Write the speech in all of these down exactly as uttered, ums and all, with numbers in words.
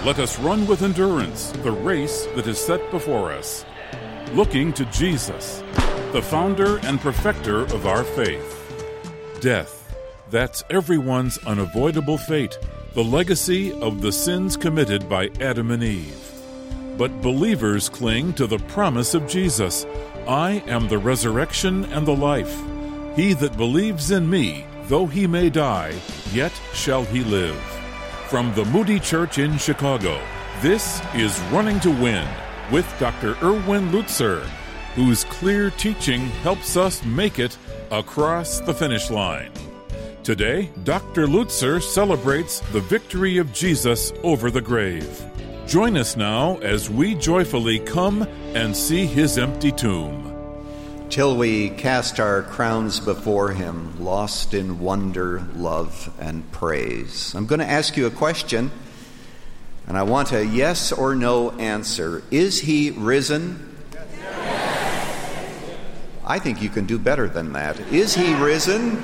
let us run with endurance the race that is set before us, looking to Jesus, the founder and perfecter of our faith. Death, that's everyone's unavoidable fate, the legacy of the sins committed by Adam and Eve. But believers cling to the promise of Jesus. I am the resurrection and the life. He that believes in me, though he may die, yet shall he live. From the Moody Church in Chicago, this is Running to Win with Doctor Erwin Lutzer, whose clear teaching helps us make it across the finish line. Today, Doctor Lutzer celebrates the victory of Jesus over the grave. Join us now as we joyfully come and see his empty tomb. Till we cast our crowns before him, lost in wonder, love, and praise. I'm going to ask you a question, and I want a yes or no answer. Is he risen? Yes. I think you can do better than that. Is he risen?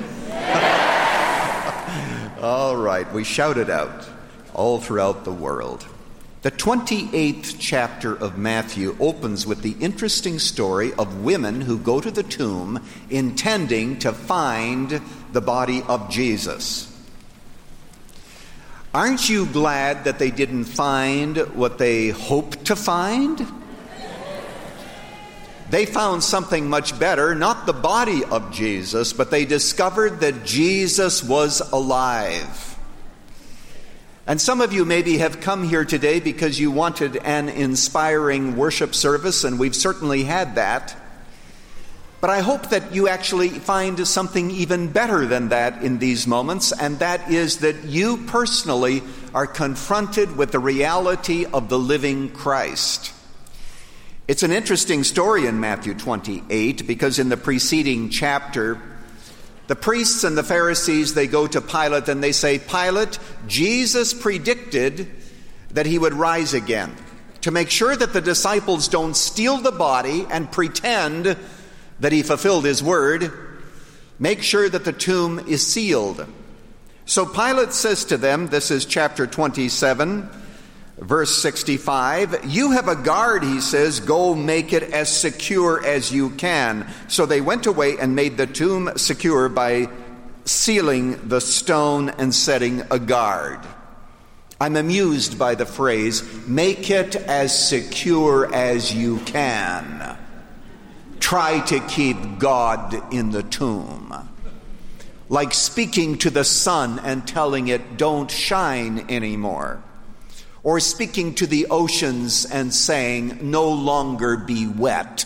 All right, we shout it out all throughout the world. The twenty-eighth chapter of Matthew opens with the interesting story of women who go to the tomb intending to find the body of Jesus. Aren't you glad that they didn't find what they hoped to find? They found something much better, not the body of Jesus, but they discovered that Jesus was alive. And some of you maybe have come here today because you wanted an inspiring worship service, and we've certainly had that. But I hope that you actually find something even better than that in these moments, and that is that you personally are confronted with the reality of the living Christ. It's an interesting story in Matthew twenty-eight, because in the preceding chapter, the priests and the Pharisees, they go to Pilate and they say, Pilate, Jesus predicted that he would rise again. To make sure that the disciples don't steal the body and pretend that he fulfilled his word, make sure that the tomb is sealed. So Pilate says to them, this is chapter twenty-seven, verse sixty-five, you have a guard, he says, go make it as secure as you can. So they went away and made the tomb secure by sealing the stone and setting a guard. I'm amused by the phrase, make it as secure as you can. Try to keep God in the tomb. Like speaking to the sun and telling it, don't shine anymore. Or speaking to the oceans and saying, no longer be wet.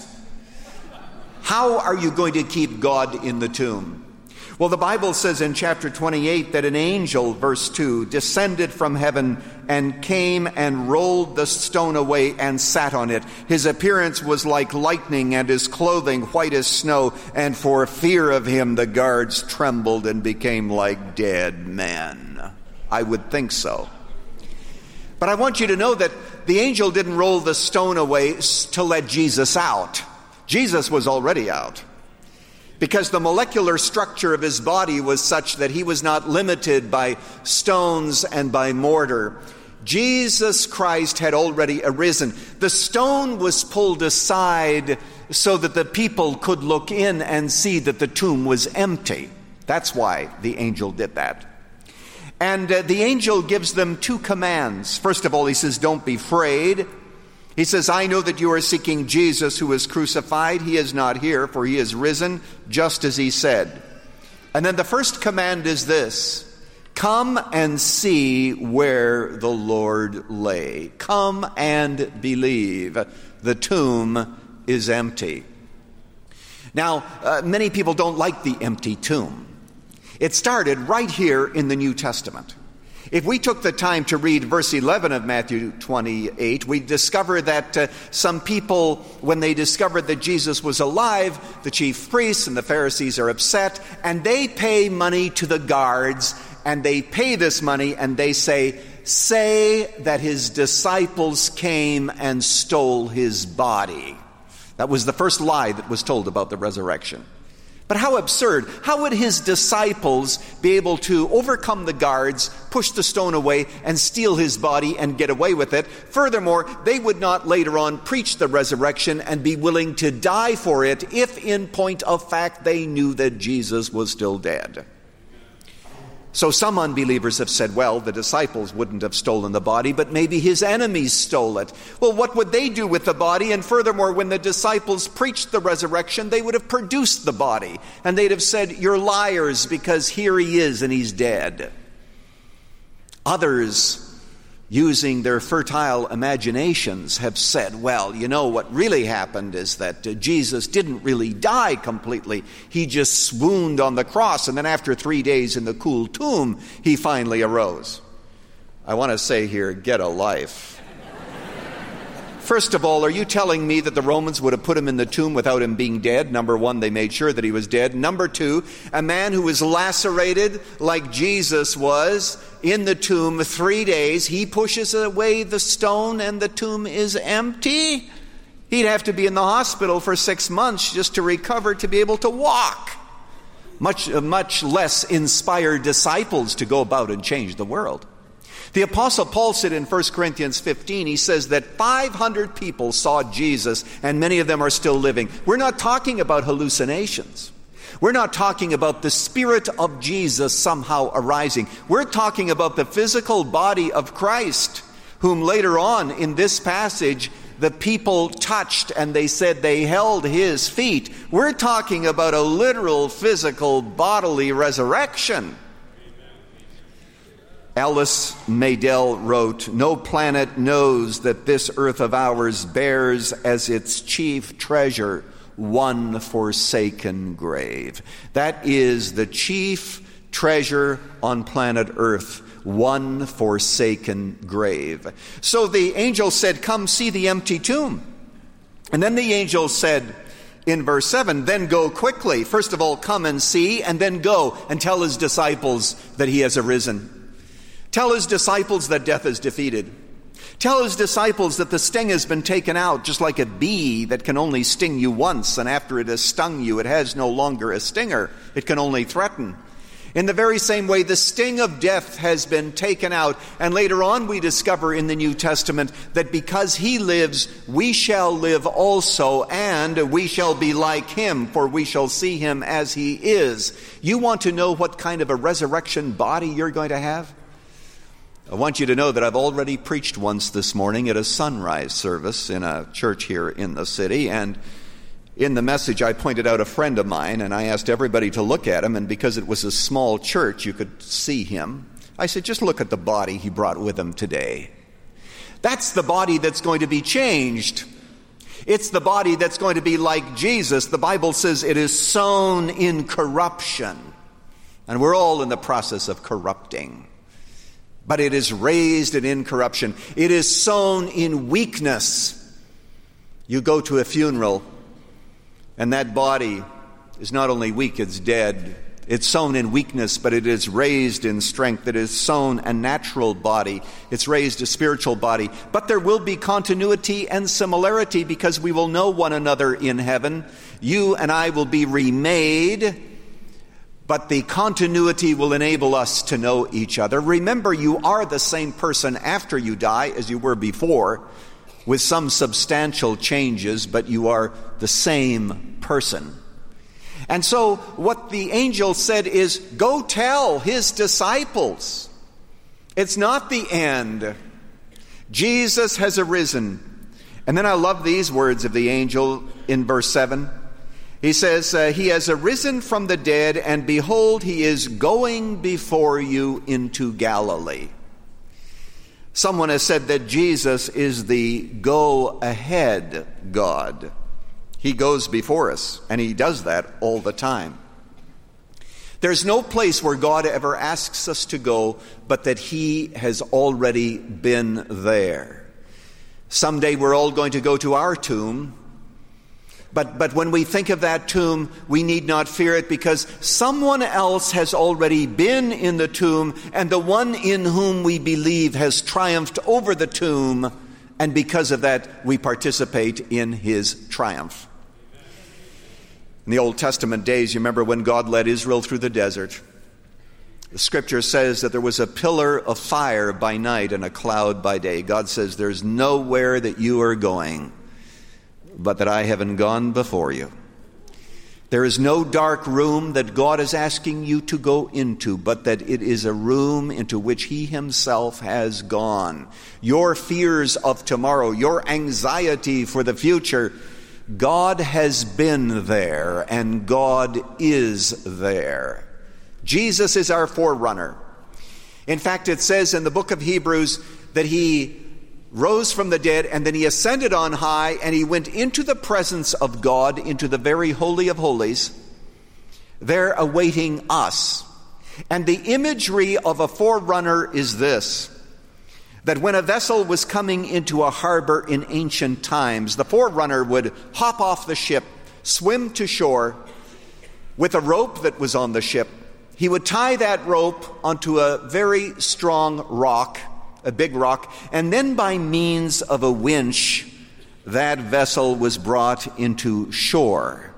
How are you going to keep God in the tomb? Well, the Bible says in chapter twenty-eight that an angel, verse two, descended from heaven and came and rolled the stone away and sat on it. His appearance was like lightning and his clothing white as snow, and for fear of him the guards trembled and became like dead men. I would think so. But I want you to know that the angel didn't roll the stone away to let Jesus out. Jesus was already out. Because the molecular structure of his body was such that he was not limited by stones and by mortar. Jesus Christ had already arisen. The stone was pulled aside so that the people could look in and see that the tomb was empty. That's why the angel did that. And uh, the angel gives them two commands. First of all, he says, don't be afraid. He says, I know that you are seeking Jesus who was crucified. He is not here, for he is risen, just as he said. And then the first command is this, come and see where the Lord lay. Come and believe. The tomb is empty. Now, uh, many people don't like the empty tomb. It started right here in the New Testament. If we took the time to read verse eleven of Matthew twenty-eight, we discover that uh, some people, when they discovered that Jesus was alive, the chief priests and the Pharisees are upset, and they pay money to the guards, and they pay this money, and they say, say that his disciples came and stole his body. That was the first lie that was told about the resurrection. But how absurd. How would his disciples be able to overcome the guards, push the stone away, and steal his body and get away with it? Furthermore, they would not later on preach the resurrection and be willing to die for it if in point of fact they knew that Jesus was still dead. So some unbelievers have said, well, the disciples wouldn't have stolen the body, but maybe his enemies stole it. Well, what would they do with the body? And furthermore, when the disciples preached the resurrection, they would have produced the body. And they'd have said, you're liars, because here he is and he's dead. Others, using their fertile imaginations, have said, well, you know, what really happened is that uh, Jesus didn't really die completely. He just swooned on the cross, and then after three days in the cool tomb, he finally arose. I want to say here, get a life. First of all, are you telling me that the Romans would have put him in the tomb without him being dead? Number one, they made sure that he was dead. Number two, a man who was lacerated like Jesus was in the tomb three days, he pushes away the stone and the tomb is empty? He'd have to be in the hospital for six months just to recover to be able to walk. Much, much less inspire disciples to go about and change the world. The Apostle Paul said in First Corinthians fifteen, he says that five hundred people saw Jesus and many of them are still living. We're not talking about hallucinations. We're not talking about the Spirit of Jesus somehow arising. We're talking about the physical body of Christ, whom later on in this passage the people touched and they said they held his feet. We're talking about a literal, physical, bodily resurrection. Alice Maydell wrote, "No planet knows that this earth of ours bears as its chief treasure one forsaken grave." That is the chief treasure on planet Earth, one forsaken grave. So the angel said, "Come see the empty tomb." And then the angel said in verse seven, "Then go quickly." First of all, come and see, and then go and tell his disciples that he has arisen. Tell his disciples that death is defeated. Tell his disciples that the sting has been taken out, just like a bee that can only sting you once, and after it has stung you, it has no longer a stinger. It can only threaten. In the very same way, the sting of death has been taken out. And later on, we discover in the New Testament that because he lives, we shall live also, and we shall be like him, for we shall see him as he is. You want to know what kind of a resurrection body you're going to have? I want you to know that I've already preached once this morning at a sunrise service in a church here in the city, and in the message I pointed out a friend of mine, and I asked everybody to look at him, and because it was a small church, you could see him. I said, just look at the body he brought with him today. That's the body that's going to be changed. It's the body that's going to be like Jesus. The Bible says it is sown in corruption, and we're all in the process of corrupting. But it is raised in incorruption. It is sown in weakness. You go to a funeral, and that body is not only weak, it's dead. It's sown in weakness, but it is raised in strength. It is sown a natural body. It's raised a spiritual body. But there will be continuity and similarity because we will know one another in heaven. You and I will be remade, but the continuity will enable us to know each other. Remember, you are the same person after you die as you were before, with some substantial changes, but you are the same person. And so what the angel said is, go tell his disciples. It's not the end. Jesus has arisen. And then I love these words of the angel in verse seven. He says, uh, he has arisen from the dead, and behold, he is going before you into Galilee. Someone has said that Jesus is the go-ahead God. He goes before us, and he does that all the time. There's no place where God ever asks us to go, but that he has already been there. Someday we're all going to go to our tomb, But, but when we think of that tomb, we need not fear it because someone else has already been in the tomb, and the one in whom we believe has triumphed over the tomb, and because of that, we participate in his triumph. In the Old Testament days, you remember when God led Israel through the desert. The scripture says that there was a pillar of fire by night and a cloud by day. God says, there's nowhere that you are going, but that I haven't gone before you. There is no dark room that God is asking you to go into, but that it is a room into which He Himself has gone. Your fears of tomorrow, your anxiety for the future, God has been there, and God is there. Jesus is our forerunner. In fact, it says in the book of Hebrews that He rose from the dead, and then He ascended on high, and He went into the presence of God, into the very holy of holies, there awaiting us. And the imagery of a forerunner is this, that when a vessel was coming into a harbor in ancient times, the forerunner would hop off the ship, swim to shore with a rope that was on the ship. He would tie that rope onto a very strong rock, a big rock, and then by means of a winch, that vessel was brought into shore.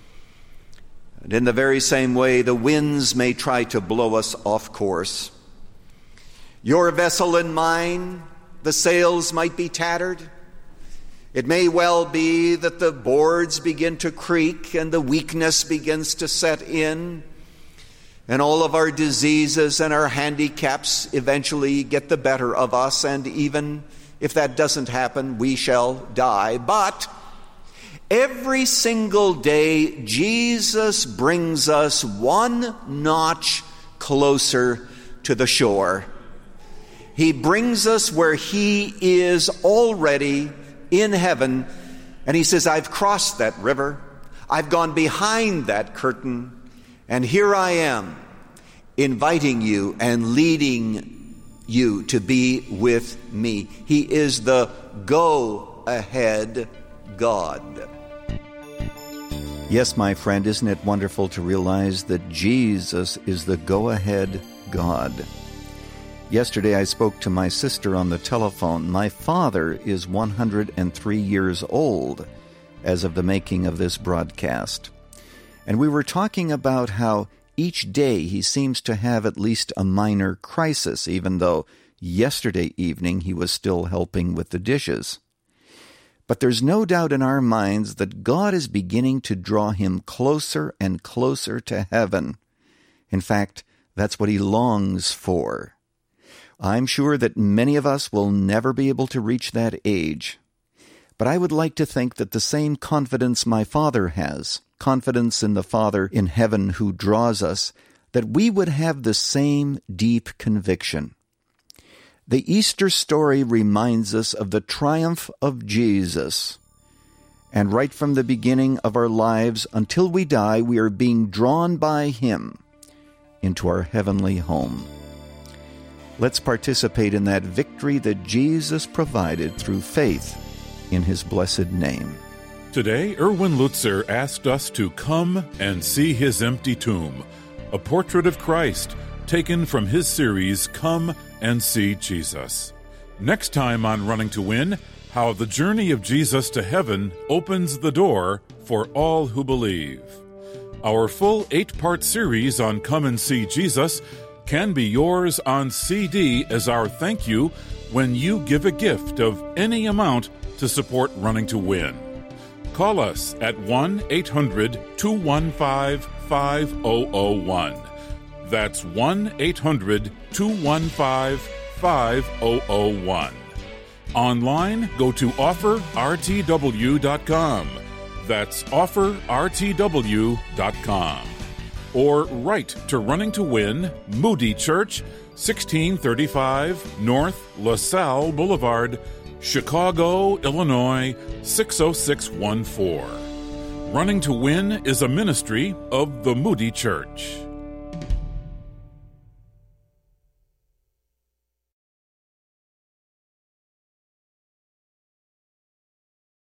And in the very same way, the winds may try to blow us off course. Your vessel and mine, the sails might be tattered. It may well be that the boards begin to creak and the weakness begins to set in, and all of our diseases and our handicaps eventually get the better of us, and even if that doesn't happen, we shall die. But every single day, Jesus brings us one notch closer to the shore. He brings us where He is already in heaven, and He says, I've crossed that river. I've gone behind that curtain. And here I am, inviting you and leading you to be with me. He is the go-ahead God. Yes, my friend, isn't it wonderful to realize that Jesus is the go-ahead God? Yesterday I spoke to my sister on the telephone. My father is one hundred three years old as of the making of this broadcast. And we were talking about how each day he seems to have at least a minor crisis, even though yesterday evening he was still helping with the dishes. But there's no doubt in our minds that God is beginning to draw him closer and closer to heaven. In fact, that's what he longs for. I'm sure that many of us will never be able to reach that age. But I would like to think that the same confidence my Father has, confidence in the Father in heaven who draws us, that we would have the same deep conviction. The Easter story reminds us of the triumph of Jesus. And right from the beginning of our lives until we die, we are being drawn by Him into our heavenly home. Let's participate in that victory that Jesus provided through faith in His blessed name. Today, Erwin Lutzer asked us to come and see his empty tomb, a portrait of Christ taken from his series, Come and See Jesus. Next time on Running to Win, how the journey of Jesus to heaven opens the door for all who believe. Our full eight-part series on Come and See Jesus can be yours on C D as our thank you when you give a gift of any amount to support Running to Win. Call us at one eight hundred two one five five zero zero one. That's one eight hundred two one five five zero zero one. Online, go to offer r t w dot com. That's offer r t w dot com. Or write to Running to Win, Moody Church, sixteen thirty-five North LaSalle Boulevard, Chicago, Illinois, six oh six one four. Running to Win is a ministry of the Moody Church.